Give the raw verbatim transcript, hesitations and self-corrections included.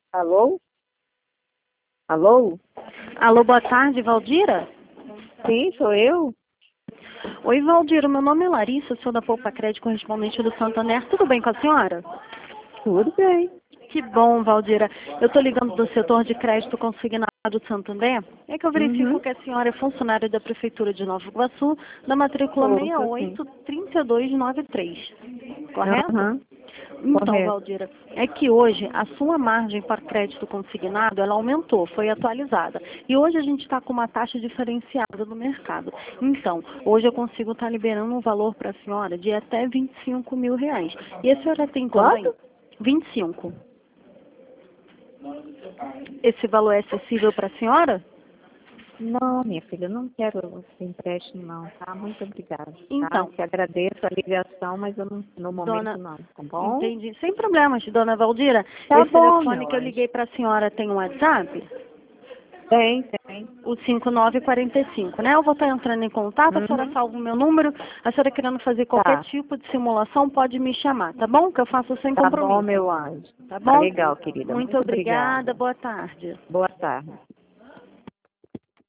Alô? Alô? Alô, boa tarde, Valdira? Sim, sou eu. Oi, Valdira, meu nome é Larissa, sou da Poupa Crédito, correspondente do Santander. Tudo bem com a senhora? Tudo bem. Que bom, Valdira. Eu estou ligando do setor de crédito consignado do Santander. É que eu verifico Uhum. que a senhora é funcionária da Prefeitura de Nova Iguaçu, da matrícula Sou, seis sou sim. oito três dois nove três. Correto? Aham. Então, Correto. Valdira, é que hoje a sua margem para crédito consignado, ela aumentou, foi atualizada. E hoje a gente está com uma taxa diferenciada no mercado. Então, hoje eu consigo estar liberando um valor para a senhora de até vinte e cinco mil reais. E a senhora tem também Quanto? vinte e cinco. Esse valor é acessível para a senhora? Não, minha filha, eu não quero esse empréstimo não, tá? Muito obrigada, tá? Então, Te agradeço a ligação, mas eu não, no momento dona, não, tá bom? entendi. Sem problemas, dona Valdira. Tá Esse bom, telefone meu que eu anjo. liguei para a senhora tem um WhatsApp? Tem, tem. O cinco nove quatro cinco, né? Eu vou estar entrando em contato, a senhora Uhum. salva o meu número, a senhora querendo fazer qualquer Tá. tipo de simulação, pode me chamar, tá bom? Que eu faço sem Tá bom, compromisso, meu anjo. tá Tá bom? legal, querida. Muito Muito obrigada, obrigada. boa tarde. Boa tarde.